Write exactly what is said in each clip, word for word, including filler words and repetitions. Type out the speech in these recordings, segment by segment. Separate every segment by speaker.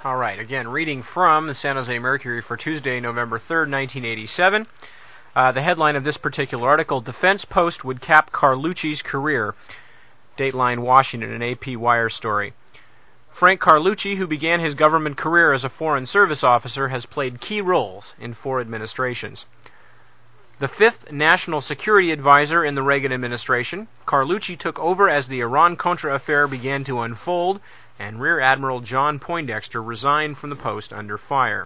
Speaker 1: All right, again, reading from the San Jose Mercury for Tuesday, November third, nineteen eighty-seven. Uh, the headline of this particular article, Defense Post would cap Carlucci's career. Dateline Washington, an A P Wire story. Frank Carlucci, who began his government career as a Foreign Service officer, has played key roles in four administrations. The fifth National Security Advisor in the Reagan administration, Carlucci took over as the Iran-Contra affair began to unfold, and Rear Admiral John Poindexter resigned from the post under fire.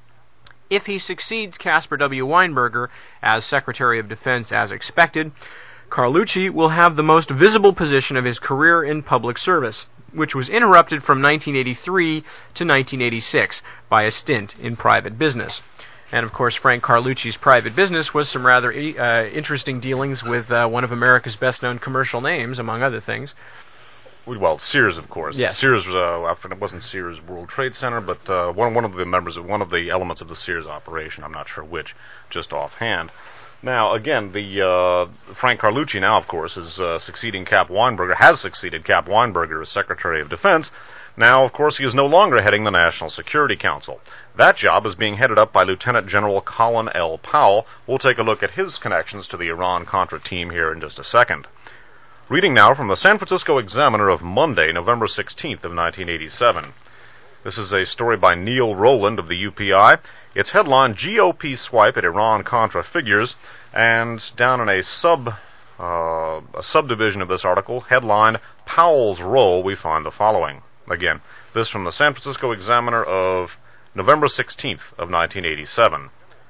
Speaker 1: If he succeeds Caspar W. Weinberger as Secretary of Defense as expected, Carlucci will have the most visible position of his career in public service, which was interrupted from nineteen eighty-three to nineteen eighty-six by a stint in private business. And, of course, Frank Carlucci's private business was some rather uh, interesting dealings with uh, one of America's best-known commercial names, among other things.
Speaker 2: Well, Sears, of course.
Speaker 1: Yes.
Speaker 2: Sears was, uh, it wasn't Sears World Trade Center, but uh, one, one of the members of one of the elements of the Sears operation. I'm not sure which, just offhand. Now, again, the uh, Frank Carlucci now, of course, is uh, succeeding Cap Weinberger, has succeeded Cap Weinberger as Secretary of Defense. Now, of course, he is no longer heading the National Security Council. That job is being headed up by Lieutenant General Colin L. Powell. We'll take a look at his connections to the Iran-Contra team here in just a second. Reading now from the San Francisco Examiner of Monday, November sixteenth of nineteen eighty-seven. This is a story by Neil Rowland of the U P I. Its headline, G O P swipe at Iran-Contra figures, and down in a sub uh, a subdivision of this article, headline, Powell's role, we find the following. Again, this from the San Francisco Examiner of November sixteenth of nineteen eighty-seven.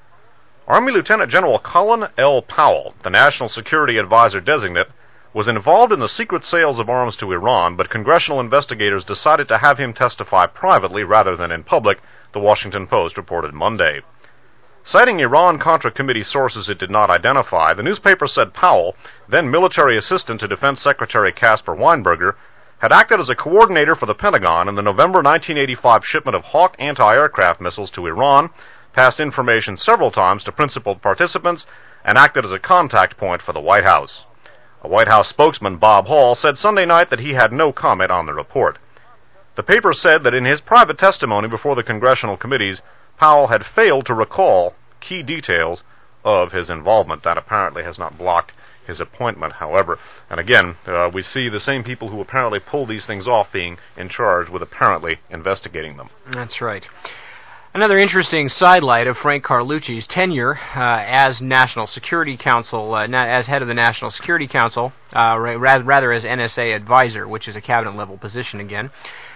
Speaker 2: Army Lieutenant General Colin L. Powell, the National Security Advisor designate, was involved in the secret sales of arms to Iran, but congressional investigators decided to have him testify privately rather than in public, the Washington Post reported Monday. Citing Iran-Contra Committee sources it did not identify, the newspaper said Powell, then military assistant to Defense Secretary Caspar Weinberger, had acted as a coordinator for the Pentagon in the November nineteen eighty-five shipment of Hawk anti-aircraft missiles to Iran, passed information several times to principal participants, and acted as a contact point for the White House. A White House spokesman, Bob Hall, said Sunday night that he had no comment on the report. The paper said that in his private testimony before the congressional committees, Powell had failed to recall key details of his involvement. That apparently has not blocked his appointment, however. And again, uh, we see the same people who apparently pull these things off being in charge with apparently investigating them.
Speaker 1: That's right. Another interesting sidelight of Frank Carlucci's tenure uh, as National Security Council, uh, na- as head of the National Security Council, uh, rather, rather as N S A advisor, which is a cabinet-level position again,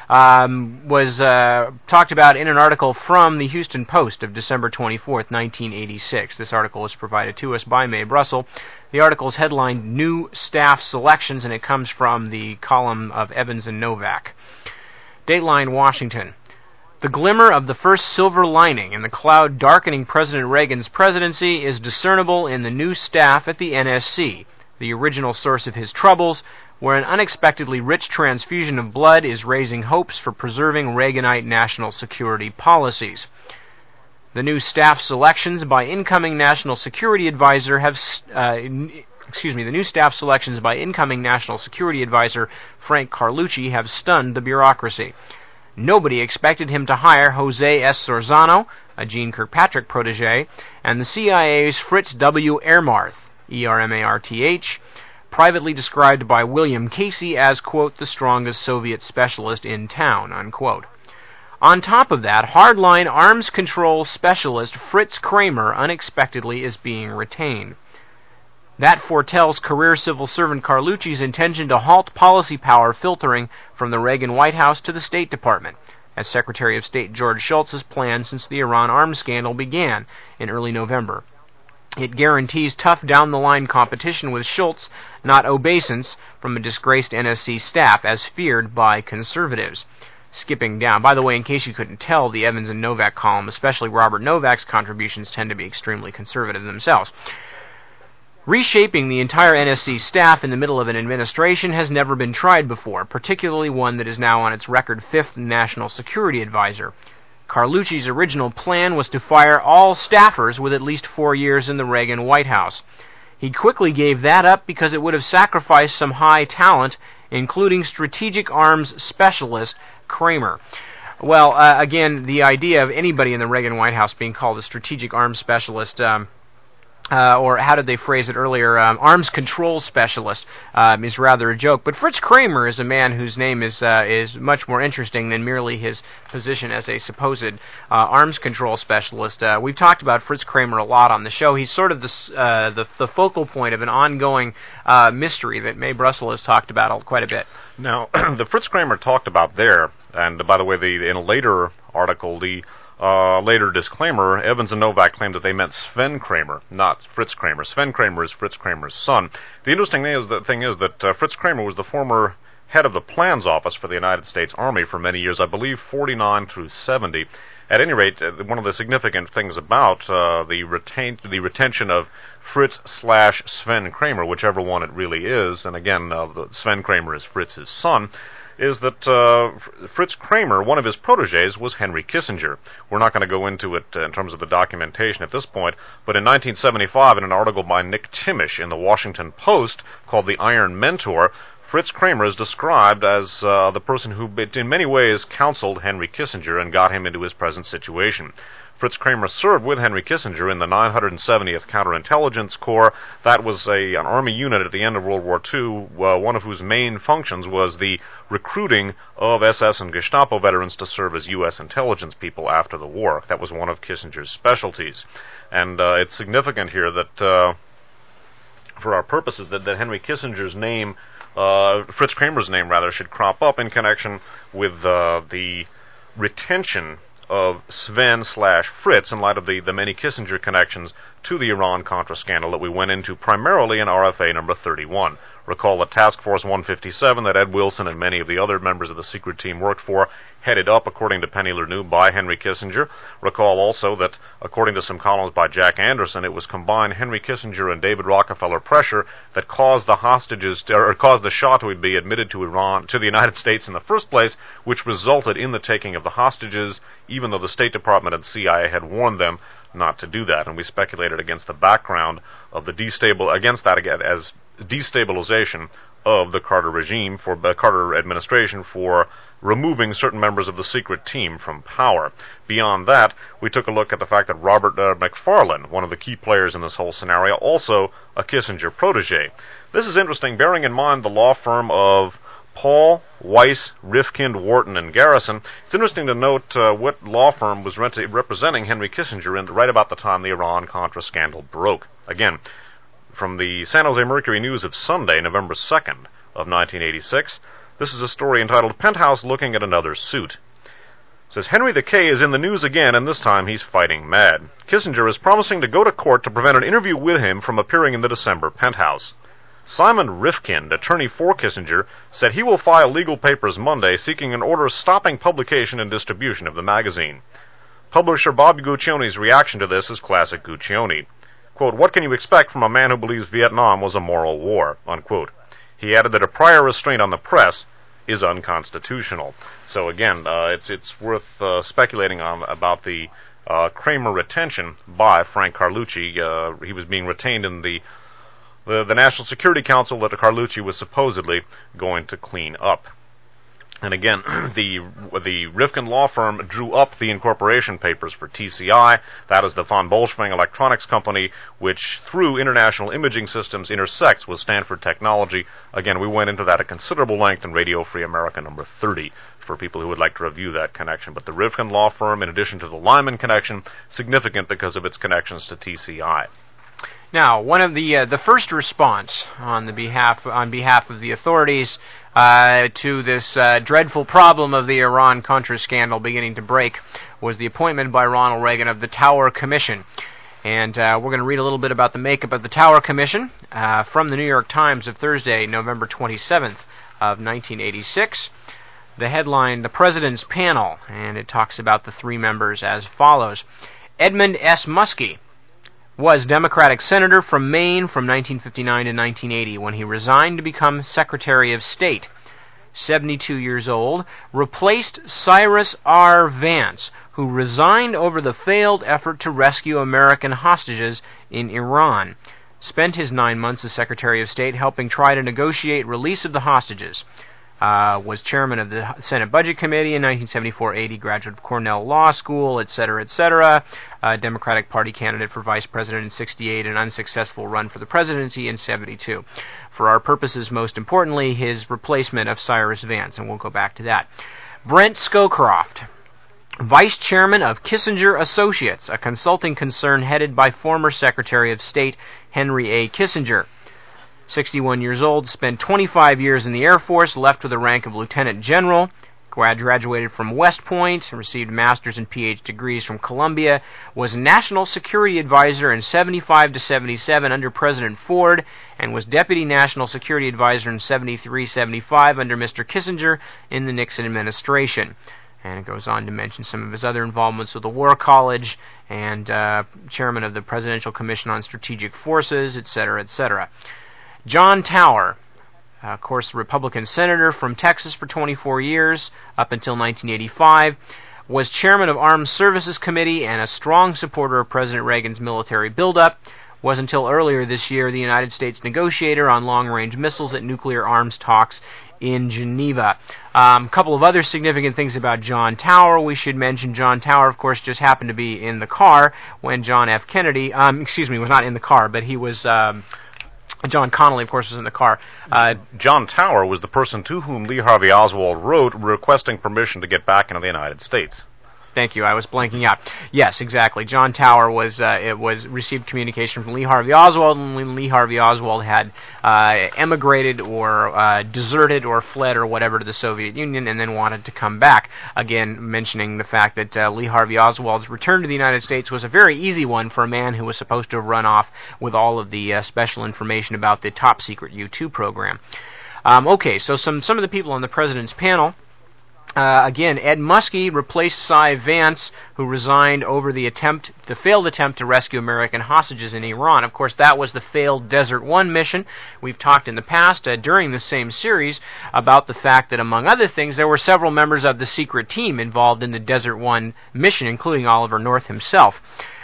Speaker 1: um, was uh, talked about in an article from the Houston Post of December twenty-fourth, nineteen eighty-six. This article was provided to us by Mae Brussel. The article is headlined New Staff Selections, and it comes from the column of Evans and Novak. Dateline Washington. The glimmer of the first silver lining in the cloud darkening President Reagan's presidency is discernible in the new staff at the N S C, the original source of his troubles, where an unexpectedly rich transfusion of blood is raising hopes for preserving Reaganite national security policies. The new staff selections by incoming National Security Advisor have, uh, excuse me, the new staff selections by incoming National Security Advisor Frank Carlucci have stunned the bureaucracy. Nobody expected him to hire Jose S. Sorzano, a Gene Kirkpatrick protege, and the C I A's Fritz W. Ermarth, E R M A R T H, privately described by William Casey as, quote, the strongest Soviet specialist in town, unquote. On top of that, hardline arms control specialist Fritz Kramer unexpectedly is being retained. That foretells career civil servant Carlucci's intention to halt policy power filtering from the Reagan White House to the State Department, as Secretary of State George Shultz has planned since the Iran arms scandal began in early November. It guarantees tough down-the-line competition with Shultz, not obeisance from a disgraced N S C staff, as feared by conservatives. Skipping down. By the way, in case you couldn't tell, the Evans and Novak column, especially Robert Novak's contributions, tend to be extremely conservative themselves. Reshaping the entire N S C staff in the middle of an administration has never been tried before, particularly one that is now on its record fifth National Security Advisor. Carlucci's original plan was to fire all staffers with at least four years in the Reagan White House. He quickly gave that up because it would have sacrificed some high talent, including strategic arms specialist Kramer. Well, uh, again, the idea of anybody in the Reagan White House being called a strategic arms specialist, um, uh, or how did they phrase it earlier, um, arms control specialist, um, is rather a joke. But Fritz Kramer is a man whose name is uh, is much more interesting than merely his position as a supposed uh, arms control specialist. Uh, we've talked about Fritz Kramer a lot on the show. He's sort of the uh, the, the focal point of an ongoing uh, mystery that Mae Brussel has talked about quite a bit.
Speaker 2: Now, the Fritz Kramer talked about there, and by the way, the in a later article, the uh, later disclaimer, Evans and Novak claimed that they meant Sven Kramer, not Fritz Kramer. Sven Kramer is Fritz Kramer's son. The interesting thing is, the thing is that uh, Fritz Kramer was the former head of the plans office for the United States Army for many years, I believe forty-nine through seventy. At any rate, uh, one of the significant things about uh, the retain the retention of Fritz slash Sven Kramer, whichever one it really is, and again, uh, the Sven Kramer is Fritz's son, is that uh, Fritz Kramer, one of his proteges, was Henry Kissinger. We're not going to go into it uh, in terms of the documentation at this point, but in nineteen seventy-five, in an article by Nick Timish in the Washington Post called The Iron Mentor, Fritz Kramer is described as uh, the person who in many ways counseled Henry Kissinger and got him into his present situation. Fritz Kramer served with Henry Kissinger in the nine hundred seventieth Counterintelligence Corps. That was a, an Army unit at the end of World War Two, uh, one of whose main functions was the recruiting of S S and Gestapo veterans to serve as U S intelligence people after the war. That was one of Kissinger's specialties. And uh, it's significant here that, uh, for our purposes, that, that Henry Kissinger's name, uh, Fritz Kramer's name, rather, should crop up in connection with uh, the retention of Sven slash Fritz in light of the, the many Kissinger connections to the Iran-Contra scandal that we went into primarily in R F A number thirty-one. Recall that Task Force one fifty-seven that Ed Wilson and many of the other members of the secret team worked for, headed up, according to Penny Lernoux, by Henry Kissinger. Recall also that, according to some columns by Jack Anderson, it was combined Henry Kissinger and David Rockefeller pressure that caused the hostages, to, or caused the Shah to be admitted to Iran, to the United States in the first place, which resulted in the taking of the hostages, even though the State Department and C I A had warned them not to do that. And we speculated against the background of the destabil against that again as destabilization of the Carter regime, for the Carter administration, for removing certain members of the secret team from power. Beyond that, we took a look at the fact that Robert uh, McFarlane, one of the key players in this whole scenario, also a Kissinger protege. This is interesting, bearing in mind the law firm of Paul, Weiss, Rifkind, Wharton, and Garrison. It's interesting to note uh, what law firm was rent- representing Henry Kissinger in, right about the time the Iran-Contra scandal broke. Again, from the San Jose Mercury News of Sunday, November second of nineteen eighty-six, this is a story entitled Penthouse Looking at Another Suit. It says, Henry the K is in the news again, and this time he's fighting mad. Kissinger is promising to go to court to prevent an interview with him from appearing in the December Penthouse. Simon Rifkind, attorney for Kissinger, said he will file legal papers Monday seeking an order stopping publication and distribution of the magazine. Publisher Bob Guccione's reaction to this is classic Guccione. Quote, what can you expect from a man who believes Vietnam was a moral war? Unquote. He added that a prior restraint on the press is unconstitutional. So again, uh, it's it's worth uh, speculating on about the uh, Kramer retention by Frank Carlucci. Uh, he was being retained in the, the the National Security Council that Carlucci was supposedly going to clean up. And again, the the Rifkind law firm drew up the incorporation papers for T C I. That is the von Bolschwing Electronics Company, which through International Imaging Systems intersects with Stanford Technology. Again, we went into that at considerable length in Radio Free America number thirty for people who would like to review that connection. But the Rifkind law firm, in addition to the Lyman connection, significant because of its connections to T C I.
Speaker 1: Now, one of the uh, the first response on the behalf on behalf of the authorities uh, to this uh, dreadful problem of the Iran-Contra scandal beginning to break was the appointment by Ronald Reagan of the Tower Commission. And uh, we're going to read a little bit about the makeup of the Tower Commission uh, from the New York Times of Thursday, November twenty-seventh of nineteen eighty-six. The headline, The President's Panel, and it talks about the three members as follows. Edmund S. Muskie was Democratic Senator from Maine from nineteen fifty-nine to nineteen eighty when he resigned to become Secretary of State. seventy-two years old, replaced Cyrus R. Vance, who resigned over the failed effort to rescue American hostages in Iran. Spent his nine months as Secretary of State helping try to negotiate release of the hostages. Uh, was chairman of the Senate Budget Committee in nineteen seventy-four eighty, graduate of Cornell Law School, et cetera, et cetera. Uh, Democratic Party candidate for vice president in sixty-eight, an unsuccessful run for the presidency in seventy-two. For our purposes, most importantly, his replacement of Cyrus Vance, and we'll go back to that. Brent Scowcroft, vice chairman of Kissinger Associates, a consulting concern headed by former Secretary of State Henry A. Kissinger. sixty-one years old, spent twenty-five years in the Air Force, left with the rank of lieutenant general, graduated from West Point, received master's and P H degrees from Columbia, was national security advisor in seventy-five to seventy-seven under President Ford, and was deputy national security advisor in seventy-three seventy-five under Mister Kissinger in the Nixon administration. And it goes on to mention some of his other involvements with the War College and uh, chairman of the Presidential Commission on Strategic Forces, et cetera, et cetera. John Tower, uh, of course, Republican senator from Texas for twenty-four years, up until nineteen eighty-five, was chairman of Armed Services Committee and a strong supporter of President Reagan's military buildup, was until earlier this year the United States negotiator on long-range missiles at nuclear arms talks in Geneva. A um, couple of other significant things about John Tower. We should mention John Tower, of course, just happened to be in the car when John F. Kennedy, um, excuse me, was not in the car, but he was... Um, John Connally, of course, was in the car. Uh,
Speaker 2: John Tower was the person to whom Lee Harvey Oswald wrote requesting permission to get back into the United States.
Speaker 1: Thank you. I was blanking out. Yes, exactly. John Tower was uh, it was received communication from Lee Harvey Oswald, and when Lee Harvey Oswald had uh, emigrated or uh, deserted or fled or whatever to the Soviet Union, and then wanted to come back. Again, mentioning the fact that uh, Lee Harvey Oswald's return to the United States was a very easy one for a man who was supposed to have run off with all of the uh, special information about the top secret U two program. Um, okay, so some some of the people on the president's panel. Uh, again, Ed Muskie replaced Cy Vance, who resigned over the attempt, the failed attempt to rescue American hostages in Iran. Of course, that was the failed Desert One mission. We've talked in the past, uh, during the same series, about the fact that, among other things, there were several members of the secret team involved in the Desert One mission, including Oliver North himself.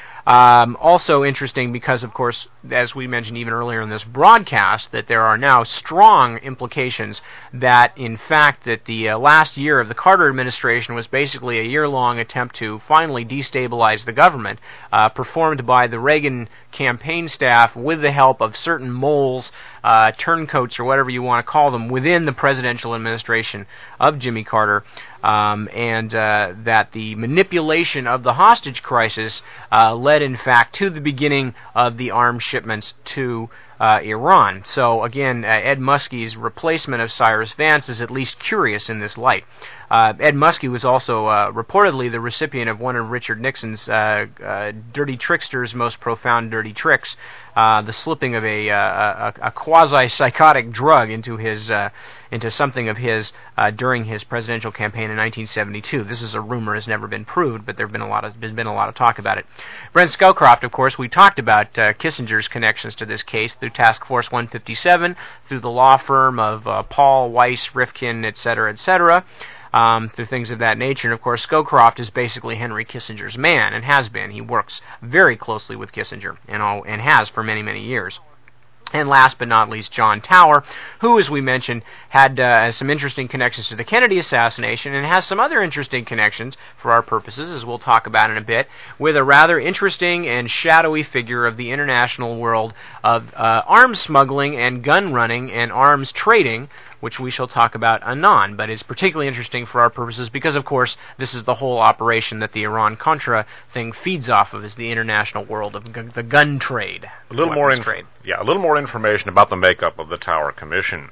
Speaker 1: Um, also interesting because, of course, as we mentioned even earlier in this broadcast, that there are now strong implications that, in fact, that the uh, last year of the Carter administration was basically a year-long attempt to finally destabilize the government, uh, performed by the Reagan campaign staff with the help of certain moles, uh, turncoats, or whatever you want to call them, within the presidential administration of Jimmy Carter. Um, and uh, that the manipulation of the hostage crisis uh, led, in fact, to the beginning of the arms shipments to uh, Iran. So, again, uh, Ed Muskie's replacement of Cyrus Vance is at least curious in this light. Uh, Ed Muskie was also uh, reportedly the recipient of one of Richard Nixon's uh, uh, dirty trickster's most profound dirty tricks, uh, the slipping of a, uh, a, a quasi-psychotic drug into his uh, into something of his uh, during his presidential campaign in nineteen seventy-two. This is a rumor, has never been proved, but there've been a lot of there's been a lot of talk about it. Brent Scowcroft, of course, we talked about uh, Kissinger's connections to this case through Task Force one fifty-seven, through the law firm of uh, Paul, Weiss, Rifkin, et cetera, et cetera. Um, through things of that nature. And, of course, Scowcroft is basically Henry Kissinger's man, and has been. He works very closely with Kissinger, and, all, and has for many, many years. And last but not least, John Tower, who, as we mentioned, had uh, some interesting connections to the Kennedy assassination, and has some other interesting connections, for our purposes, as we'll talk about in a bit, with a rather interesting and shadowy figure of the international world of uh, arms smuggling and gun running and arms trading, which we shall talk about anon, but is particularly interesting for our purposes because, of course, this is the whole operation that the Iran-Contra thing feeds off of, is the international world of g- the gun trade.
Speaker 2: A little more, in-
Speaker 1: trade.
Speaker 2: yeah, a little more information about the makeup of the Tower Commission.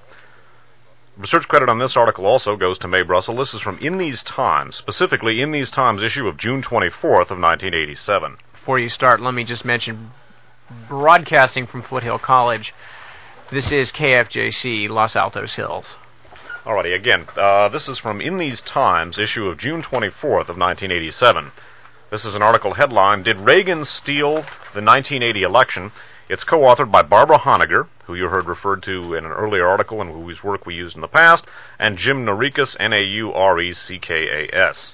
Speaker 2: Research credit on this article also goes to Mae Brussel. This is from In These Times, specifically In These Times issue of June twenty-fourth of nineteen eighty-seven.
Speaker 1: Before you start, let me just mention, broadcasting from Foothill College, this is K F J C, Los Altos Hills.
Speaker 2: Alrighty, again, uh, this is from In These Times, issue of June twenty-fourth of nineteen eighty-seven. This is an article headline, Did Reagan Steal the nineteen eighty Election? It's co-authored by Barbara Honegger, who you heard referred to in an earlier article and whose work we used in the past, and Jim Naureckas, N A U R E C K A S.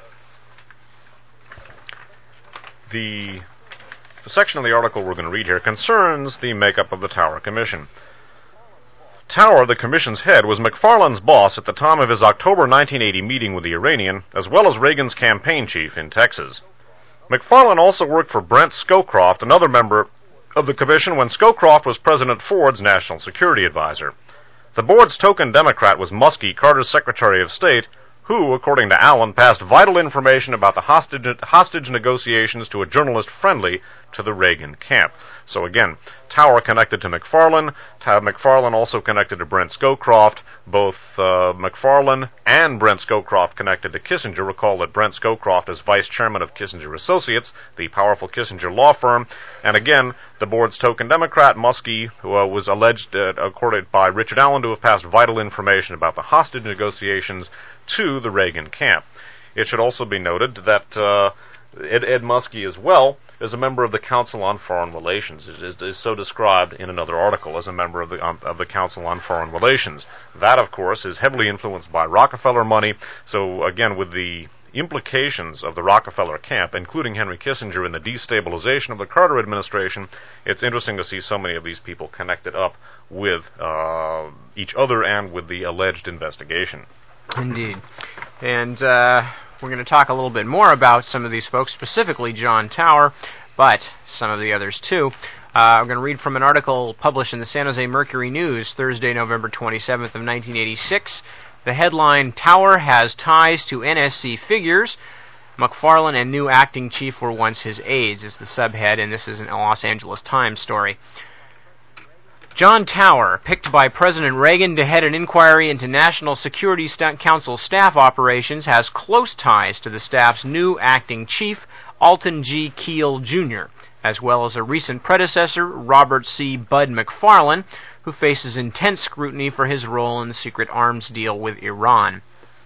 Speaker 2: The, the section of the article we're going to read here concerns the makeup of the Tower Commission. Tower, the commission's head, was McFarlane's boss at the time of his October nineteen eighty meeting with the Iranian, as well as Reagan's campaign chief in Texas. McFarlane also worked for Brent Scowcroft, another member of the commission, when Scowcroft was President Ford's national security advisor. The board's token Democrat was Muskie, Carter's Secretary of State, who, according to Allen, passed vital information about the hostage, hostage negotiations to a journalist friendly to the Reagan camp. So again, Tower connected to McFarlane, McFarlane also connected to Brent Scowcroft, both uh, McFarlane and Brent Scowcroft connected to Kissinger. Recall that Brent Scowcroft is vice chairman of Kissinger Associates, the powerful Kissinger law firm, and again, the board's token Democrat, Muskie, who uh, was alleged, uh, accorded by Richard Allen, to have passed vital information about the hostage negotiations to the Reagan camp. It should also be noted that uh, Ed, Ed Muskie as well is a member of the Council on Foreign Relations. It is, is so described in another article as a member of the, um, of the Council on Foreign Relations. That, of course, is heavily influenced by Rockefeller money. So, again, with the implications of the Rockefeller camp, including Henry Kissinger in the destabilization of the Carter administration, it's interesting to see so many of these people connected up with uh, each other and with the alleged investigation.
Speaker 1: Indeed. And uh, we're going to talk a little bit more about some of these folks, specifically John Tower, but some of the others too. Uh, I'm going to read from an article published in the San Jose Mercury News Thursday, November twenty-seventh of nineteen eighty-six. The headline, Tower has ties to N S C figures. McFarlane and new acting chief were once his aides, is the subhead, and this is a Los Angeles Times story. John Tower, picked by President Reagan to head an inquiry into National Security Council staff operations, has close ties to the staff's new acting chief, Alton G. Keel, Junior, as well as a recent predecessor, Robert C. Bud McFarlane, who faces intense scrutiny for his role in the secret arms deal with Iran.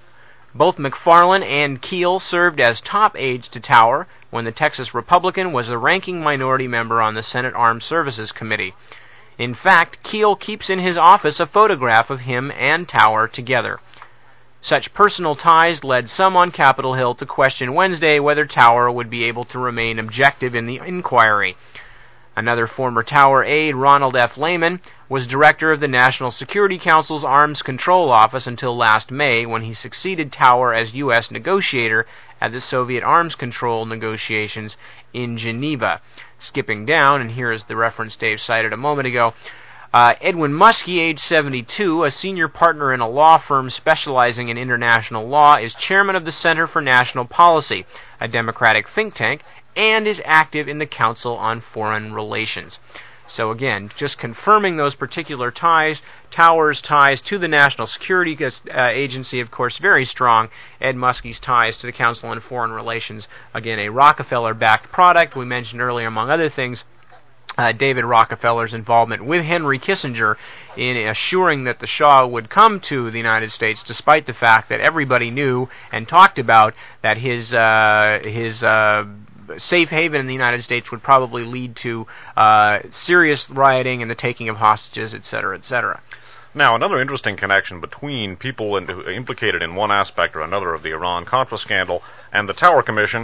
Speaker 1: Both McFarlane and Keel served as top aides to Tower when the Texas Republican was the ranking minority member on the Senate Armed Services Committee. In fact, Keel keeps in his office a photograph of him and Tower together. Such personal ties led some on Capitol Hill to question Wednesday whether Tower would be able to remain objective in the inquiry. Another former Tower aide, Ronald F. Lehman, was director of the National Security Council's Arms Control Office until last May, when he succeeded Tower as U S negotiator at the Soviet arms control negotiations in Geneva. Skipping down, and here is the reference Dave cited a moment ago, uh, Edwin Muskie, age seventy-two, a senior partner in a law firm specializing in international law, is chairman of the Center for National Policy, a Democratic think tank, and is active in the Council on Foreign Relations. So again, just confirming those particular ties. Tower's ties to the National Security uh, Agency, of course, very strong. Ed Muskie's ties to the Council on Foreign Relations, again, a Rockefeller-backed product. We mentioned earlier, among other things, uh, David Rockefeller's involvement with Henry Kissinger in assuring that the Shah would come to the United States, despite the fact that everybody knew and talked about that his uh, his uh, safe haven in the United States would probably lead to uh, serious rioting and the taking of hostages, et cetera, et cetera.
Speaker 2: Now, another interesting connection between people in, implicated in one aspect or another of the Iran-Contra scandal and the Tower Commission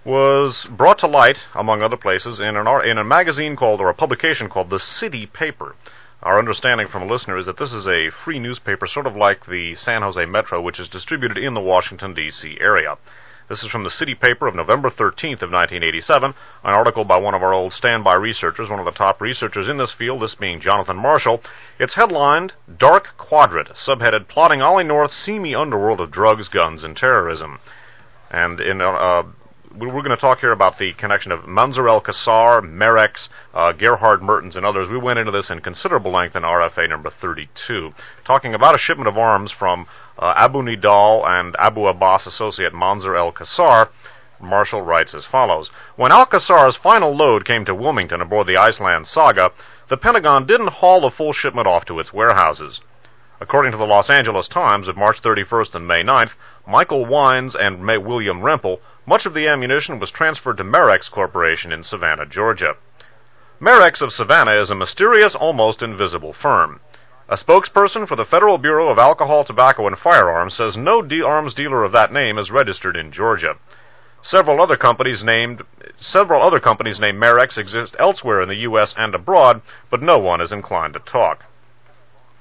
Speaker 2: was brought to light, among other places, in, an, in a magazine called, or a publication called The City Paper. Our understanding from a listener is that this is a free newspaper, sort of like the San Jose Metro, which is distributed in the Washington, D C area. This is from the City Paper of November thirteenth of nineteen eighty-seven, an article by one of our old standby researchers, one of the top researchers in this field, this being Jonathan Marshall. It's headlined, Dark Quadrant, subheaded, Plotting Ollie North's Seamy Underworld of Drugs, Guns, and Terrorism. And in uh, we're going to talk here about the connection of Mansour el-Kassar, Merex, uh, Gerhard Mertens, and others. We went into this in considerable length in R F A number thirty-two, talking about a shipment of arms from uh, Abu Nidal and Abu Abbas associate Mansour el-Kassar. Marshall writes as follows. When al-Kassar's final load came to Wilmington aboard the Iceland Saga, the Pentagon didn't haul the full shipment off to its warehouses. According to the Los Angeles Times of March thirty-first and May ninth, Michael Wines and May William Rempel, much of the ammunition was transferred to Merex Corporation in Savannah, Georgia. Merex of Savannah is a mysterious, almost invisible firm. A spokesperson for the Federal Bureau of Alcohol, Tobacco, and Firearms says no de- arms dealer of that name is registered in Georgia. Several other companies named several other companies named Merex exist elsewhere in the U S and abroad, but no one is inclined to talk.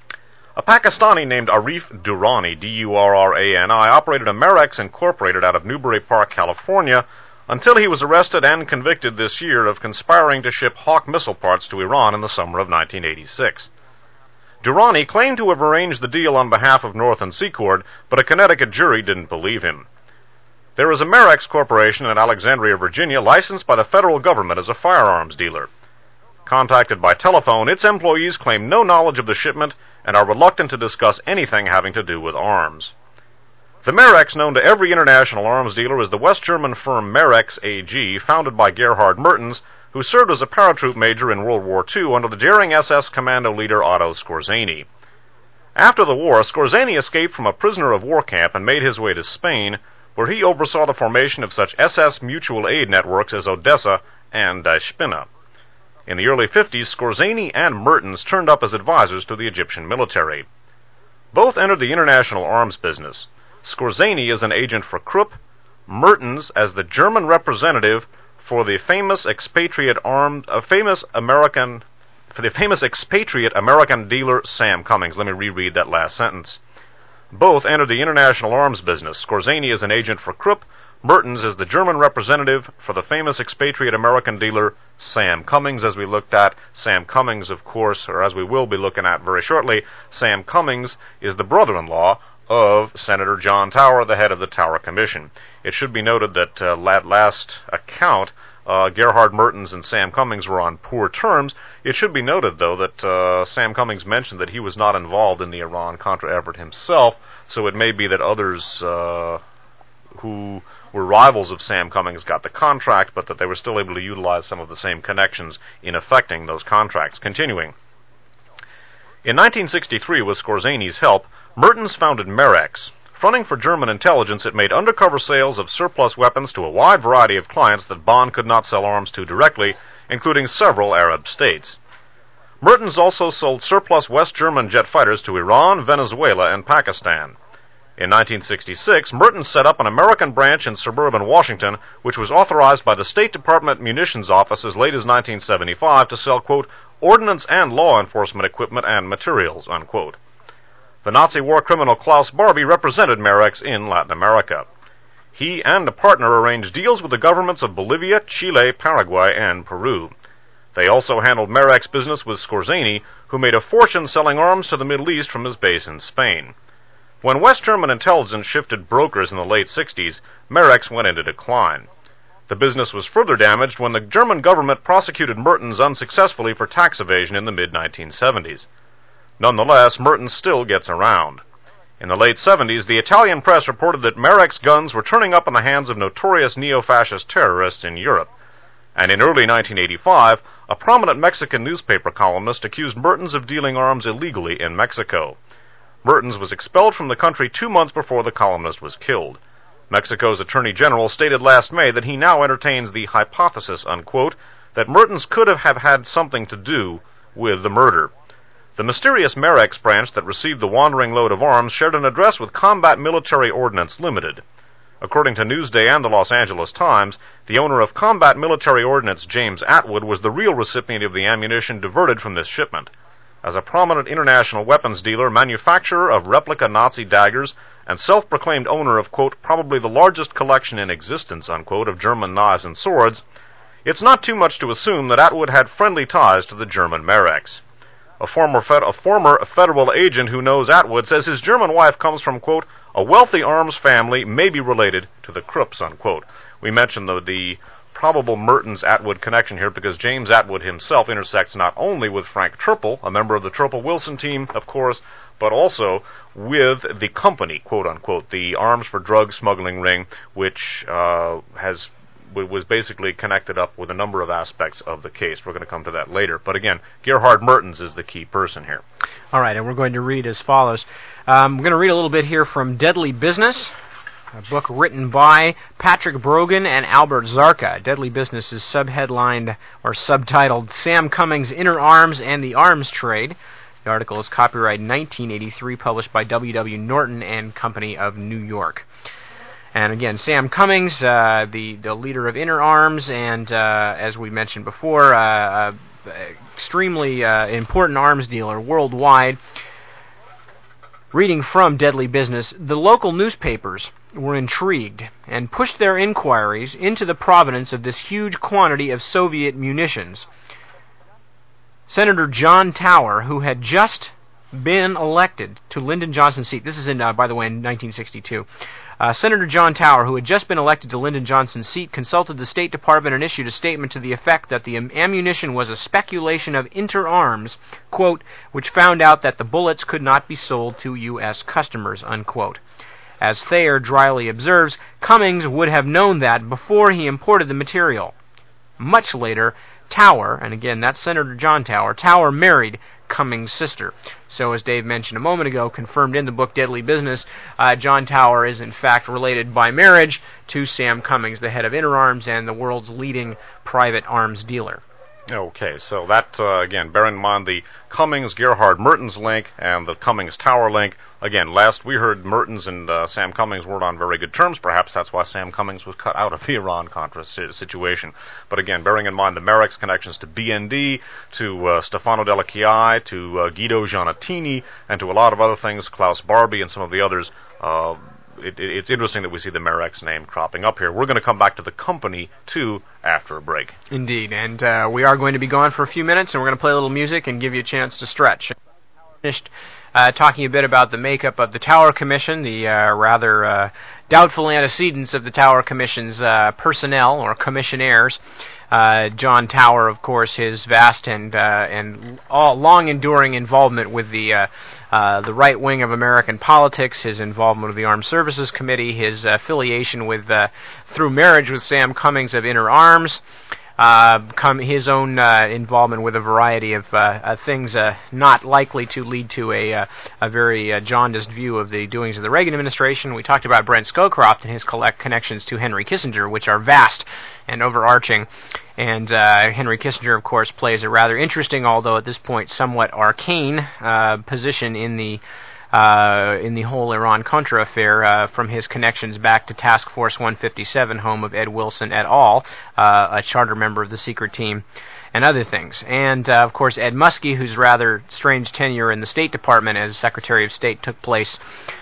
Speaker 2: A Pakistani named Arif Durrani, D U R R A N I, operated a Merex Incorporated out of Newbury Park, California, until he was arrested and convicted this year of conspiring to ship Hawk missile parts to Iran in the summer of nineteen eighty-six. Durrani claimed to have arranged the deal on behalf of North and Secord, but a Connecticut jury didn't believe him. There is a Merex Corporation in Alexandria, Virginia, licensed by the federal government as a firearms dealer. Contacted by telephone, its employees claim no knowledge of the shipment and are reluctant to discuss anything having to do with arms. The Merex, known to every international arms dealer, is the West German firm Merex A G, founded by Gerhard Mertens, who served as a paratroop major in World War Two under the daring S S commando leader Otto Skorzeny. After the war, Skorzeny escaped from a prisoner of war camp and made his way to Spain, where he oversaw the formation of such S S mutual aid networks as Odessa and Die Spinne. In the early fifties, Skorzeny and Mertens turned up as advisors to the Egyptian military. Both entered the international arms business. Skorzeny as an agent for Krupp, Mertens as the German representative for the famous expatriate armed, uh, famous American, for the famous expatriate American dealer Sam Cummings. Let me reread that last sentence. Both entered the international arms business. Skorzeny as an agent for Krupp, Mertens is the German representative for the famous expatriate American dealer Sam Cummings, as we looked at. Sam Cummings, of course, or as we will be looking at very shortly, Sam Cummings is the brother-in-law of Senator John Tower, the head of the Tower Commission. It should be noted that uh, at last account, uh, Gerhard Mertens and Sam Cummings were on poor terms. It should be noted, though, that uh, Sam Cummings mentioned that he was not involved in the Iran-Contra effort himself, so it may be that others uh, who were rivals of Sam Cummings got the contract, but that they were still able to utilize some of the same connections in effecting those contracts. Continuing. In nineteen sixty-three, with Skorzeny's help, Mertens founded Merex. Fronting for German intelligence, it made undercover sales of surplus weapons to a wide variety of clients that Bonn could not sell arms to directly, including several Arab states. Mertens also sold surplus West German jet fighters to Iran, Venezuela, and Pakistan. In nineteen sixty-six, Mertens set up an American branch in suburban Washington, which was authorized by the State Department Munitions Office as late as nineteen seventy-five to sell, quote, ordnance and law enforcement equipment and materials, unquote. The Nazi war criminal Klaus Barbie represented Merex in Latin America. He and a partner arranged deals with the governments of Bolivia, Chile, Paraguay, and Peru. They also handled Merex business with Skorzeny, who made a fortune selling arms to the Middle East from his base in Spain. When West German intelligence shifted brokers in the late sixties, Merex went into decline. The business was further damaged when the German government prosecuted Mertens unsuccessfully for tax evasion in the mid nineteen seventies. Nonetheless, Mertens still gets around. In the late seventies, the Italian press reported that Merex guns were turning up in the hands of notorious neo-fascist terrorists in Europe. And in early nineteen eighty-five, a prominent Mexican newspaper columnist accused Mertens of dealing arms illegally in Mexico. Mertens was expelled from the country two months before the columnist was killed. Mexico's Attorney General stated last May that he now entertains the hypothesis, unquote, that Mertens could have had something to do with the murder. The mysterious Merex branch that received the wandering load of arms shared an address with Combat Military Ordnance Limited. According to Newsday and the Los Angeles Times, the owner of Combat Military Ordnance, James Atwood, was the real recipient of the ammunition diverted from this shipment. As a prominent international weapons dealer, manufacturer of replica Nazi daggers, and self-proclaimed owner of, quote, probably the largest collection in existence, unquote, of German knives and swords, it's not too much to assume that Atwood had friendly ties to the German Merex. A former, fed, a former federal agent who knows Atwood says his German wife comes from, quote, a wealthy arms family, maybe related to the Krupps, unquote. We mentioned the, the probable Mertens-Atwood connection here because James Atwood himself intersects not only with Frank Tripple, a member of the Tripple-Wilson team, of course, but also with the company, quote-unquote, the arms for drug smuggling ring, which uh, has was basically connected up with a number of aspects of the case. We're going to come to that later. But again, Gerhard Mertens is the key person here.
Speaker 1: All right, and we're going to read as follows. Um, we're going to read a little bit here from Deadly Business, a book written by Patrick Brogan and Albert Zarka. Deadly Business is subheadlined or subtitled Sam Cummings' Inner Arms and the Arms Trade. The article is copyright nineteen eighty-three, published by W W. Norton and Company of New York. And again, Sam Cummings, uh, the, the leader of Inner Arms, and uh, as we mentioned before, uh, uh, extremely uh, important arms dealer worldwide. Reading from Deadly Business, the local newspapers were intrigued and pushed their inquiries into the provenance of this huge quantity of Soviet munitions. Senator John Tower, who had just been elected to Lyndon Johnson's seat, this is in, uh, by the way, in nineteen sixty-two, uh, Senator John Tower, who had just been elected to Lyndon Johnson's seat, consulted the State Department and issued a statement to the effect that the ammunition was a speculation of Interarms, quote, which found out that the bullets could not be sold to U S customers, unquote. As Thayer dryly observes, Cummings would have known that before he imported the material. Much later, Tower, and again, that's Senator John Tower, Tower married Cummings' sister. So, as Dave mentioned a moment ago, confirmed in the book Deadly Business, uh, John Tower is in fact related by marriage to Sam Cummings, the head of Interarms and the world's leading private arms dealer.
Speaker 2: Okay, so that, uh, again, bearing in mind the Cummings-Gerhard-Mertens link and the Cummings-Tower link. Again, last we heard Mertens and uh, Sam Cummings weren't on very good terms. Perhaps that's why Sam Cummings was cut out of the Iran-Contra situation. But again, bearing in mind the Merrick's connections to B N D, to uh, Stefano Della Chiai, to uh, Guido Giannattini, and to a lot of other things, Klaus Barbie and some of the others, uh, It, it, it's interesting that we see the Merrick's name cropping up here. We're going to come back to the company, too, after a break.
Speaker 1: Indeed, and uh, we are going to be gone for a few minutes, and we're going to play a little music and give you a chance to stretch. Finished uh, talking a bit about the makeup of the Tower Commission, the uh, rather uh, doubtful antecedents of the Tower Commission's uh, personnel, or commissionaires. Uh, John Tower, of course, his vast and uh, and all, long-enduring involvement with the uh, uh, the right wing of American politics, his involvement with the Armed Services Committee, his affiliation with uh, through marriage with Sam Cummings of Interarms, uh, come his own uh, involvement with a variety of, uh, of things uh, not likely to lead to a uh, a very uh, jaundiced view of the doings of the Reagan administration. We talked about Brent Scowcroft and his collect connections to Henry Kissinger, which are vast and overarching. And uh, Henry Kissinger, of course, plays a rather interesting, although at this point somewhat arcane, uh, position in the uh, in the whole Iran-Contra affair, uh, from his connections back to Task Force one fifty-seven, home of Ed Wilson et al., uh, a charter member of the secret team, and other things. And, uh, of course, Ed Muskie, whose rather strange tenure in the State Department as Secretary of State took place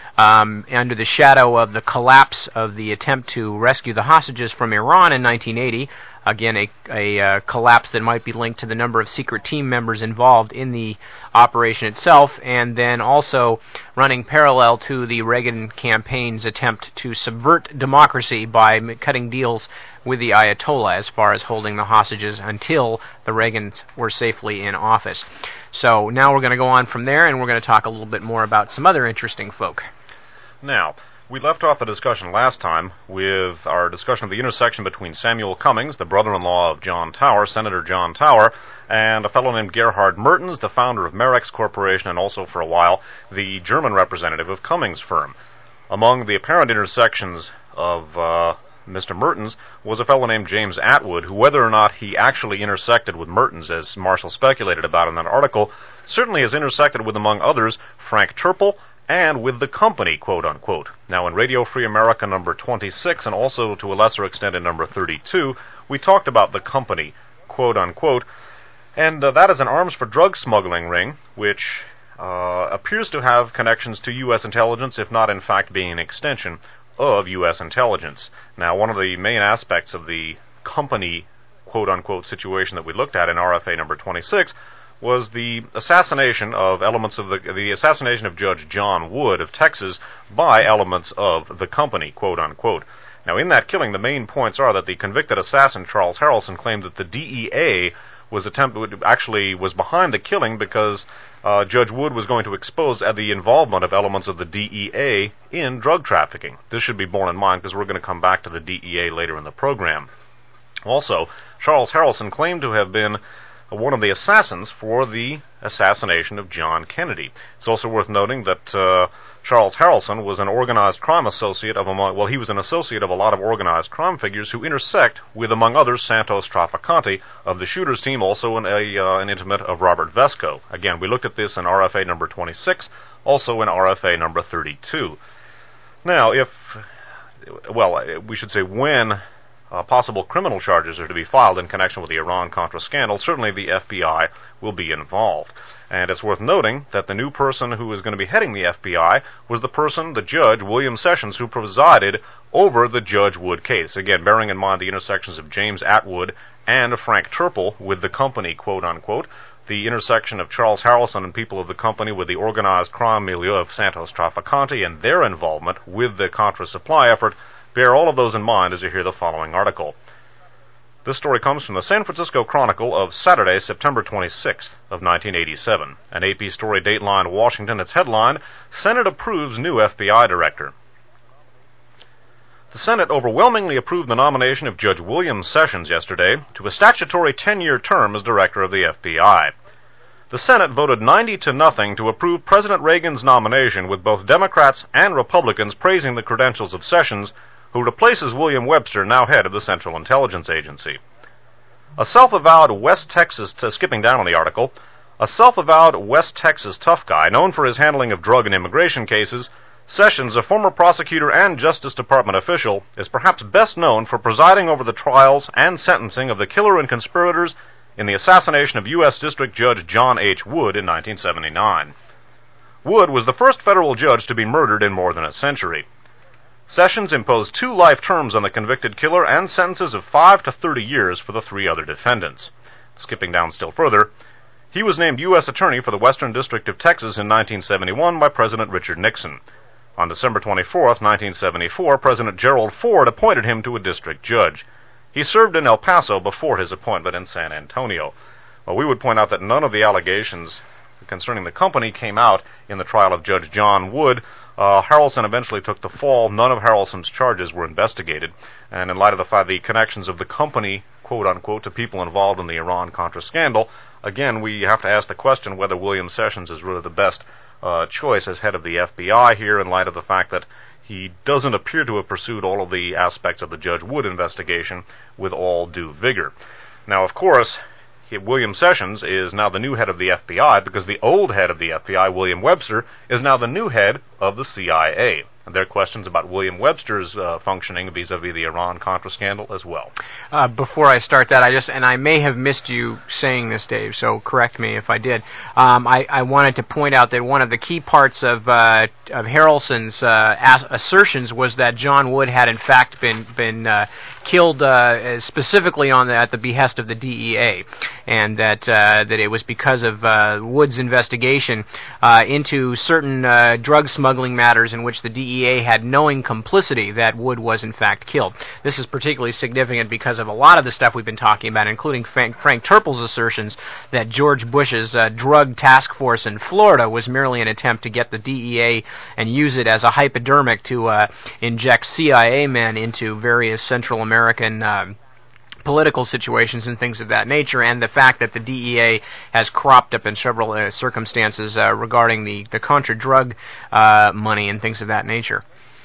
Speaker 1: Um, under the shadow of the collapse of the attempt to rescue the hostages from Iran in nineteen eighty. Again, a, a uh, collapse that might be linked to the number of secret team members involved in the operation itself, and then also running parallel to the Reagan campaign's attempt to subvert democracy by m- cutting deals with the Ayatollah as far as holding the hostages until the Reagans were safely in office. So now we're going to go on from there, and we're going to talk a little bit more about some other interesting folk.
Speaker 2: Now, we left off the discussion last time with our discussion of the intersection between Samuel Cummings, the brother-in-law of John Tower, Senator John Tower, and a fellow named Gerhard Mertens, the founder of Merrick's Corporation and also, for a while, the German representative of Cummings' firm. Among the apparent intersections of uh, Mister Mertens was a fellow named James Atwood, who, whether or not he actually intersected with Mertens, as Marshall speculated about in that article, certainly has intersected with, among others, Frank Turple, and with the company, quote-unquote. Now, in Radio Free America number twenty-six, and also to a lesser extent in number thirty-two, we talked about the company, quote-unquote, and uh, that is an arms for drug smuggling ring, which uh, appears to have connections to U S intelligence, if not, in fact, being an extension of U S intelligence. Now, one of the main aspects of the company, quote-unquote, situation that we looked at in R F A number twenty-six was the assassination of elements of the the assassination of Judge John Wood of Texas by elements of the company, quote unquote. Now, in that killing, the main points are that the convicted assassin Charles Harrelson claimed that the D E A was attempt actually was behind the killing because uh, Judge Wood was going to expose uh, the involvement of elements of the D E A in drug trafficking. This should be borne in mind because we're going to come back to the D E A later in the program. Also, Charles Harrelson claimed to have been one of the assassins for the assassination of John Kennedy. It's also worth noting that uh, Charles Harrelson was an organized crime associate of among, well, he was an associate of a lot of organized crime figures who intersect with, among others, Santos Trafficante of the shooters team, also an, a, uh, an intimate of Robert Vesco. Again, we looked at this in R F A number twenty-six, also in R F A number thirty-two. Now, if, well, we should say when uh, possible criminal charges are to be filed in connection with the Iran-Contra scandal, certainly the F B I will be involved. And it's worth noting that the new person who is going to be heading the F B I was the person, the judge, William Sessions, who presided over the Judge Wood case. Again, bearing in mind the intersections of James Atwood and Frank Turple with the company, quote-unquote, the intersection of Charles Harrelson and people of the company with the organized crime milieu of Santos Trafficante and their involvement with the Contra supply effort, bear all of those in mind as you hear the following article. This story comes from the San Francisco Chronicle of Saturday, September twenty-sixth of nineteen eighty-seven. An A P story, Dateline Washington. Its headline, Senate approves new F B I director. The Senate overwhelmingly approved the nomination of Judge William Sessions yesterday to a statutory ten-year term as director of the F B I. The Senate voted ninety to nothing to approve President Reagan's nomination, with both Democrats and Republicans praising the credentials of Sessions, who replaces William Webster, now head of the Central Intelligence Agency. A self-avowed West Texas, t- skipping down on the article, a self-avowed West Texas tough guy known for his handling of drug and immigration cases, Sessions, a former prosecutor and Justice Department official, is perhaps best known for presiding over the trials and sentencing of the killer and conspirators in the assassination of U S District Judge John H. Wood in nineteen seventy-nine. Wood was the first federal judge to be murdered in more than a century. Sessions imposed two life terms on the convicted killer and sentences of five to thirty years for the three other defendants. Skipping down still further, he was named U S Attorney for the Western District of Texas in nineteen seventy-one by President Richard Nixon. On December twenty-fourth, nineteen seventy-four, President Gerald Ford appointed him to a district judge. He served in El Paso before his appointment in San Antonio. Well, we would point out that none of the allegations concerning the company came out in the trial of Judge John Wood. Uh, Harrelson eventually took the fall. None of Harrelson's charges were investigated. And in light of the fact the connections of the company, quote-unquote, to people involved in the Iran-Contra scandal, again, we have to ask the question whether William Sessions is really the best uh, choice as head of the F B I here, in light of the fact that he doesn't appear to have pursued all of the aspects of the Judge Wood investigation with all due vigor. Now, of course, he, William Sessions is now the new head of the F B I because the old head of the F B I, William Webster, is now the new head of the C I A. And there are questions about William Webster's uh, functioning vis-a-vis the Iran-Contra scandal as well.
Speaker 1: Uh, before I start that, I just, and I may have missed you saying this, Dave, so correct me if I did. Um, I, I wanted to point out that one of the key parts of, uh, of Harrelson's uh, as- assertions was that John Wood had in fact been been uh, killed uh, specifically on the, at the behest of the D E A, and that uh, that it was because of uh, Wood's investigation uh, into certain uh, drug smuggling matters in which the D E A had knowing complicity that Wood was in fact killed. This is particularly significant because of a lot of the stuff we've been talking about, including Frank, Frank Turple's assertions that George Bush's uh, drug task force in Florida was merely an attempt to get the D E A and use it as a hypodermic to uh, inject C I A men into various Central American uh, political situations and things of that nature, and the fact that the D E A has cropped up in several uh, circumstances uh, regarding the, the Contra drug uh, money and things of that nature.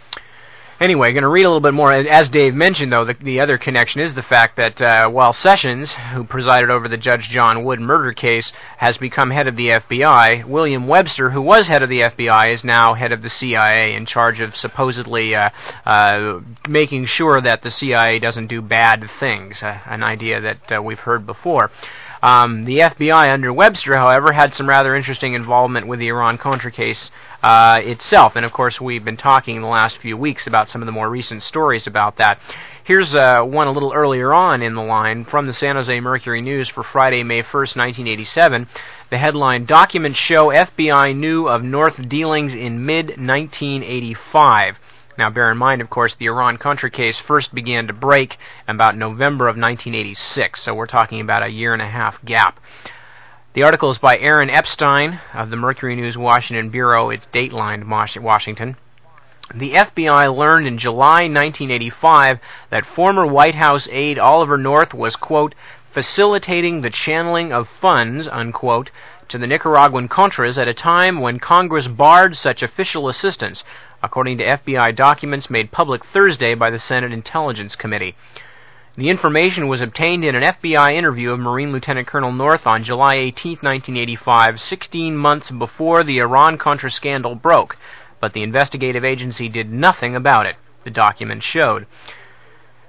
Speaker 1: Anyway, going to read a little bit more. As Dave mentioned, though, the, the other connection is the fact that uh, while Sessions, who presided over the Judge John Wood murder case, has become head of the F B I, William Webster, who was head of the F B I, is now head of the C I A, in charge of supposedly uh, uh, making sure that the C I A doesn't do bad things, uh, an idea that uh, we've heard before. Um, the F B I under Webster, however, had some rather interesting involvement with the Iran-Contra case uh, itself. And, of course, we've been talking in the last few weeks about some of the more recent stories about that. Here's uh, one a little earlier on in the line from the San Jose Mercury News for Friday, May first, nineteen eighty-seven. The headline, Documents Show F B I Knew of North Dealings in mid nineteen eighty-five. Now, bear in mind, of course, the Iran-Contra case first began to break about November of nineteen eighty-six, so we're talking about a year and a half gap. The article is by Aaron Epstein of the Mercury News Washington Bureau. It's datelined Washington. The F B I learned in July nineteen eighty-five that former White House aide Oliver North was, quote, facilitating the channeling of funds, unquote, to the Nicaraguan Contras at a time when Congress barred such official assistance, according to F B I documents made public Thursday by the Senate Intelligence Committee. The information was obtained in an F B I interview of Marine Lieutenant Colonel North on July eighteenth, nineteen eighty-five, sixteen months before the Iran-Contra scandal broke, but the investigative agency did nothing about it, the document showed.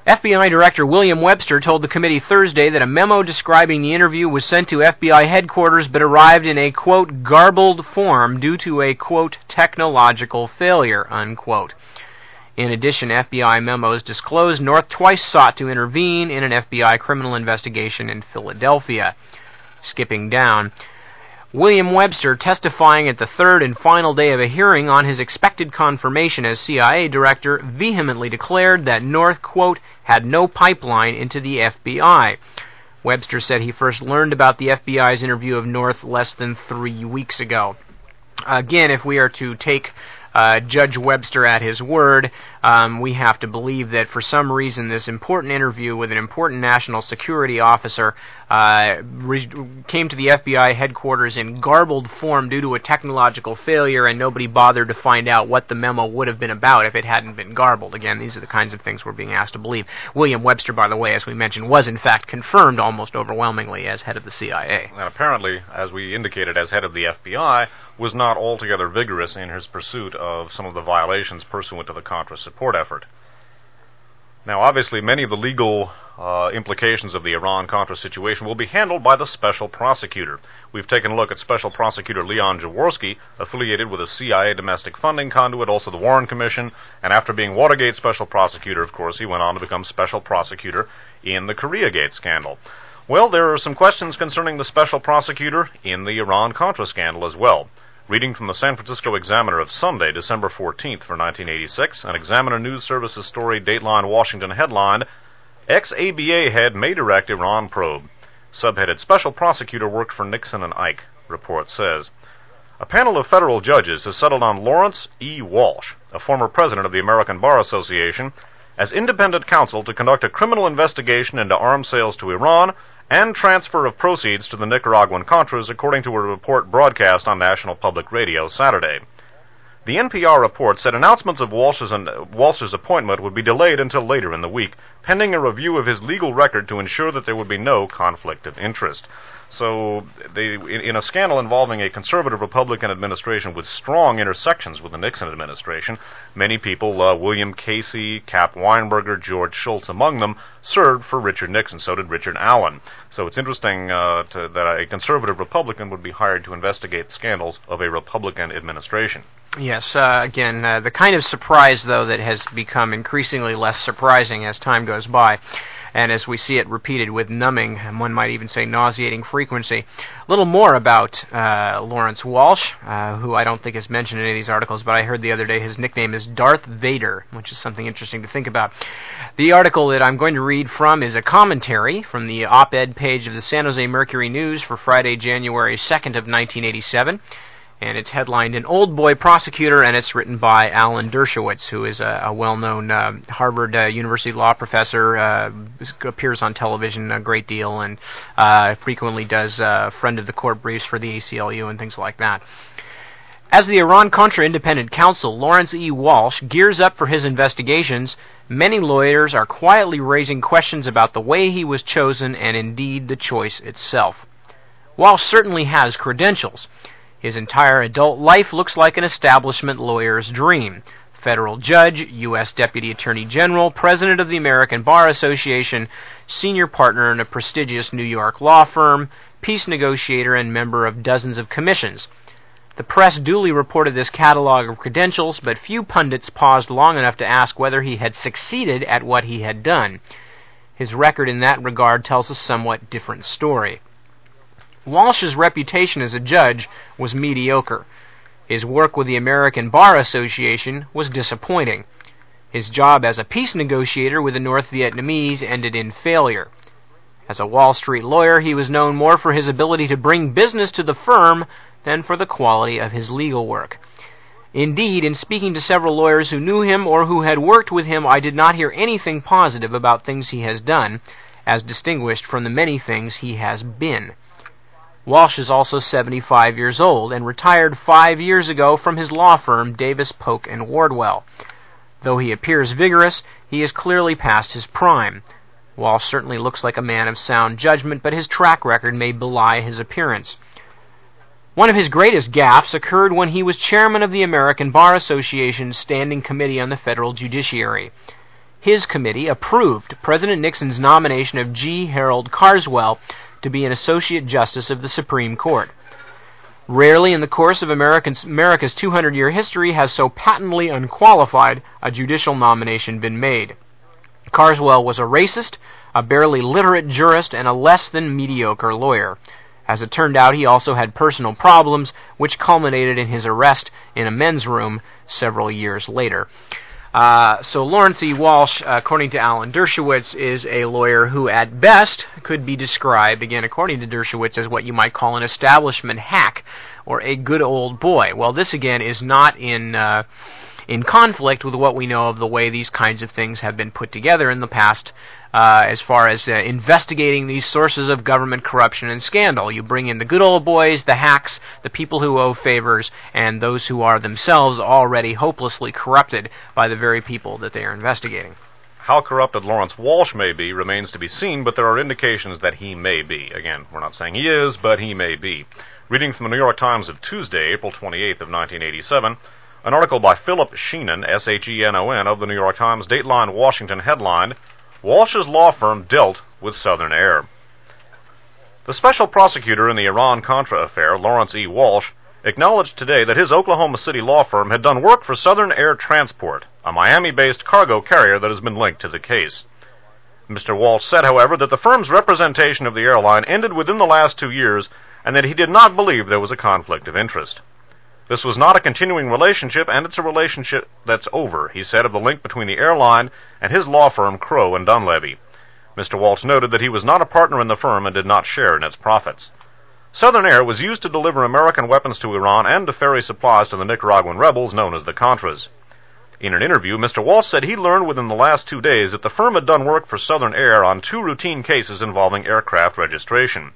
Speaker 1: F B I Director William Webster told the committee Thursday that a memo describing the interview was sent to F B I headquarters but arrived in a, quote, garbled form due to a, quote, technological failure, unquote. In addition, F B I memos disclosed North twice sought to intervene in an F B I criminal investigation in Philadelphia. Skipping down, William Webster, testifying at the third and final day of a hearing on his expected confirmation as C I A director, vehemently declared that North, quote, had no pipeline into the F B I. Webster said he first learned about the F B I's interview of North less than three weeks ago. Again, if we are to take Uh, Judge Webster at his word, um, we have to believe that for some reason this important interview with an important national security officer uh, re- came to the F B I headquarters in garbled form due to a technological failure, and nobody bothered to find out what the memo would have been about if it hadn't been garbled. Again, these are the kinds of things we're being asked to believe. William Webster, by the way, as we mentioned, was in fact confirmed almost overwhelmingly as head of the C I A.
Speaker 2: And apparently, as we indicated, as head of the F B I, was not altogether vigorous in his pursuit of some of the violations pursuant to the Contra support effort. Now, obviously, many of the legal uh, implications of the Iran-Contra situation will be handled by the special prosecutor. We've taken a look at Special Prosecutor Leon Jaworski, affiliated with a C I A domestic funding conduit, also the Warren Commission, and after being Watergate special prosecutor, of course, he went on to become special prosecutor in the Koreagate scandal. Well, there are some questions concerning the special prosecutor in the Iran-Contra scandal as well. Reading from the San Francisco Examiner of Sunday, December fourteenth for nineteen eighty-six, an Examiner News Services story, Dateline Washington headlined, Ex-A B A head may direct Iran probe. Subheaded, Special Prosecutor worked for Nixon and Ike, report says. A panel of federal judges has settled on Lawrence E. Walsh, a former president of the American Bar Association, as independent counsel to conduct a criminal investigation into arms sales to Iran and transfer of proceeds to the Nicaraguan Contras, according to a report broadcast on National Public Radio Saturday. The N P R report said announcements of Walsh's, Walsh's appointment would be delayed until later in the week, pending a review of his legal record to ensure that there would be no conflict of interest. So, they, in a scandal involving a conservative Republican administration with strong intersections with the Nixon administration, many people, uh, William Casey, Cap Weinberger, George Shultz among them, served for Richard Nixon. So did Richard Allen. So it's interesting uh, to, that a conservative Republican would be hired to investigate scandals of a Republican administration.
Speaker 1: Yes, uh, again, uh, the kind of surprise, though, that has become increasingly less surprising as time goes by. And as we see it repeated with numbing, and one might even say nauseating frequency. A little more about uh, Lawrence Walsh, uh, who I don't think is mentioned in any of these articles, but I heard the other day his nickname is Darth Vader, which is something interesting to think about. The article that I'm going to read from is a commentary from the op-ed page of the San Jose Mercury News for Friday, January second of nineteen eighty-seven. And it's headlined An Old Boy Prosecutor, and it's written by Alan Dershowitz, who is a, a well-known uh, Harvard uh, University law professor, uh, appears on television a great deal, and uh, frequently does uh, friend of the court briefs for the A C L U and things like that. As the Iran-Contra independent counsel, Lawrence E. Walsh, gears up for his investigations, many lawyers are quietly raising questions about the way he was chosen and indeed the choice itself. Walsh certainly has credentials. His entire adult life looks like an establishment lawyer's dream. Federal judge, U S Deputy Attorney General, President of the American Bar Association, senior partner in a prestigious New York law firm, peace negotiator, and member of dozens of commissions. The press duly reported this catalog of credentials, but few pundits paused long enough to ask whether he had succeeded at what he had done. His record in that regard tells a somewhat different story. Walsh's reputation as a judge was mediocre. His work with the American Bar Association was disappointing. His job as a peace negotiator with the North Vietnamese ended in failure. As a Wall Street lawyer, he was known more for his ability to bring business to the firm than for the quality of his legal work. Indeed, in speaking to several lawyers who knew him or who had worked with him, I did not hear anything positive about things he has done, as distinguished from the many things he has been. Walsh is also seventy-five years old and retired five years ago from his law firm, Davis, Polk and Wardwell. Though he appears vigorous, he is clearly past his prime. Walsh certainly looks like a man of sound judgment, but his track record may belie his appearance. One of his greatest gaffes occurred when he was chairman of the American Bar Association's Standing Committee on the Federal Judiciary. his committee approved President Nixon's nomination of G. Harold Carswell to be an Associate Justice of the Supreme Court. Rarely in the course of American, America's two hundred year history has so patently unqualified a judicial nomination been made. Carswell was a racist, a barely literate jurist, and a less than mediocre lawyer. As it turned out, he also had personal problems, which culminated in his arrest in a men's room several years later. Uh, so Lawrence E. Walsh, according to Alan Dershowitz, is a lawyer who at best could be described, again according to Dershowitz, as what you might call an establishment hack, or a good old boy. Well, this again is not in uh, in conflict with what we know of the way these kinds of things have been put together in the past, uh, as far as uh, investigating these sources of government corruption and scandal. You bring in the good old boys, the hacks, the people who owe favors, and those who are themselves already hopelessly corrupted by the very people that they are investigating.
Speaker 2: How corrupted Lawrence Walsh may be remains to be seen, but there are indications that he may be. Again, we're not saying he is, but he may be. Reading from the New York Times of Tuesday, April twenty-eighth of nineteen eighty-seven, an article by Philip Sheenon, S H E N O N, of the New York Times, Dateline Washington, headlined, Walsh's law firm dealt with Southern Air. The special prosecutor in the Iran-Contra affair, Lawrence E. Walsh, acknowledged today that his Oklahoma City law firm had done work for Southern Air Transport, a Miami-based cargo carrier that has been linked to the case. Mister Walsh said, however, that the firm's representation of the airline ended within the last two years and that he did not believe there was a conflict of interest. This was not a continuing relationship, and it's a relationship that's over, he said, of the link between the airline and his law firm, Crowe and Dunleavy. Mister Walsh noted that he was not a partner in the firm and did not share in its profits. Southern Air was used to deliver American weapons to Iran and to ferry supplies to the Nicaraguan rebels known as the Contras. In an interview, Mister Walsh said he learned within the last two days that the firm had done work for Southern Air on two routine cases involving aircraft registration.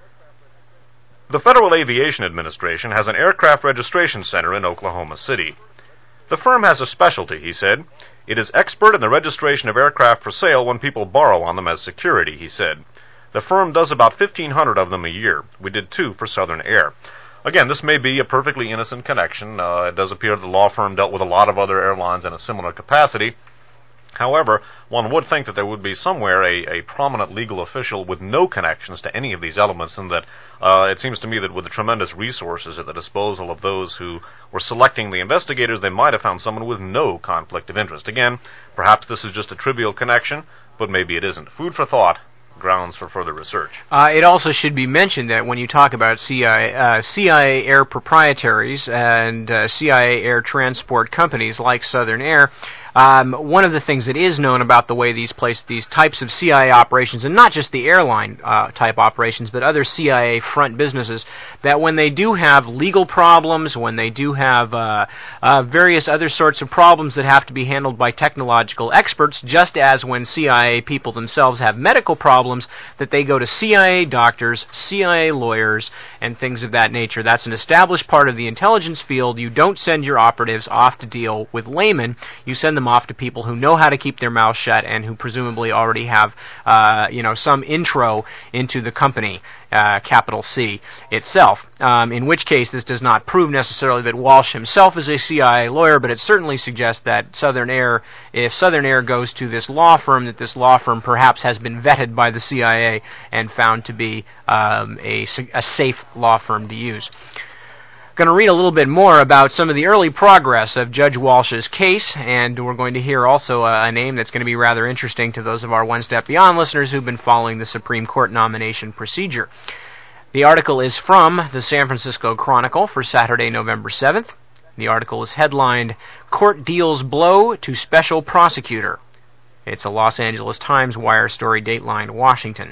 Speaker 2: The Federal Aviation Administration has an aircraft registration center in Oklahoma City. The firm has a specialty, he said. It is expert in the registration of aircraft for sale when people borrow on them as security, he said. The firm does about fifteen hundred of them a year. We did two for Southern Air. Again, this may be a perfectly innocent connection. Uh, it does appear the law firm dealt with a lot of other airlines in a similar capacity. However, one would think that there would be somewhere a, a prominent legal official with no connections to any of these elements, and that uh, it seems to me that with the tremendous resources at the disposal of those who were selecting the investigators, they might have found someone with no conflict of interest. Again, perhaps this is just a trivial connection, but maybe it isn't. Food for thought. Grounds for further research.
Speaker 1: Uh, it also should be mentioned that when you talk about C I A, uh, C I A air proprietaries and uh, C I A air transport companies like Southern Air, um, one of the things that is known about the way these place these types of C I A operations, and not just the airline uh, type operations, but other C I A front businesses, that when they do have legal problems, when they do have uh, uh, various other sorts of problems that have to be handled by technological experts, just as when C I A people themselves have medical problems, that they go to C I A doctors, C I A lawyers, and things of that nature. That's an established part of the intelligence field. You don't send your operatives off to deal with laymen. You send them off to people who know how to keep their mouths shut and who presumably already have, uh, you know, some intro into the company, uh, capital C, itself. Um, in which case, this does not prove necessarily that Walsh himself is a C I A lawyer, but it certainly suggests that Southern Air, if Southern Air goes to this law firm, that this law firm perhaps has been vetted by the C I A and found to be um, a, a safe law firm to use. Going to read a little bit more about some of the early progress of Judge Walsh's case, and we're going to hear also a, a name that's going to be rather interesting to those of our One Step Beyond listeners who've been following the Supreme Court nomination procedure. The article is from the San Francisco Chronicle for Saturday, November seventh. The article is headlined, Court Deals Blow to Special Prosecutor. It's a Los Angeles Times wire story, Dateline Washington.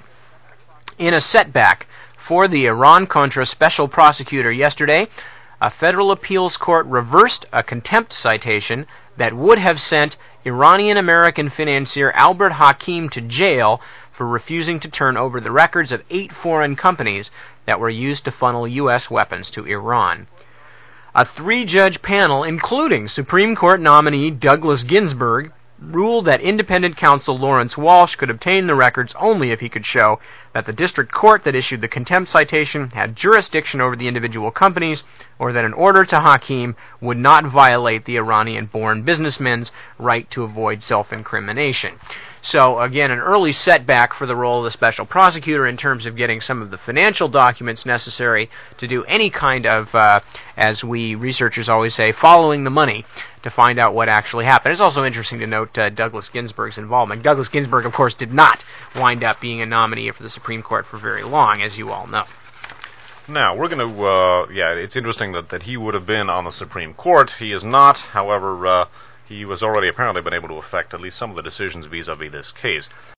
Speaker 1: In a setback for the Iran-Contra special prosecutor yesterday, a federal appeals court reversed a contempt citation that would have sent Iranian-American financier Albert Hakim to jail for refusing to turn over the records of eight foreign companies that were used to funnel U S weapons to Iran. A three-judge panel, including Supreme Court nominee Douglas Ginsburg ruled that independent counsel Lawrence Walsh could obtain the records only if he could show that the district court that issued the contempt citation had jurisdiction over the individual companies, or that an order to Hakim would not violate the Iranian-born businessman's right to avoid self-incrimination. So, again, an early setback for the role of the special prosecutor in terms of getting some of the financial documents necessary to do any kind of, uh, as we researchers always say, following the money to find out what actually happened. It's also interesting to note uh, Douglas Ginsburg's involvement. Douglas Ginsburg, of course, did not wind up being a nominee for the Supreme Court for very long, as you all know.
Speaker 2: Now, we're going to, uh, yeah, it's interesting that, that he would have been on the Supreme Court. He is not, however, uh, he was already apparently been able to affect at least some of the decisions vis-a-vis this case.